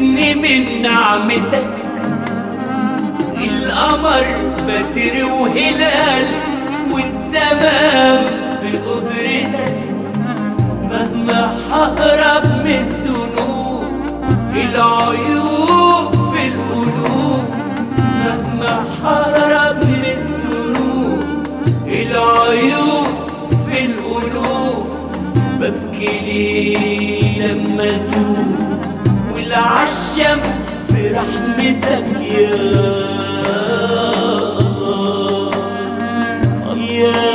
زدني من نعمتك، القمر بدر وهلال والتمام بقدرتك. مهما ههرب من الذنوب العيوب في القلوب، مهما ههرب من الذنوب العيوب في القلوب. ببكي ليه لما اتوب والعشم في رحمتك يا الله يا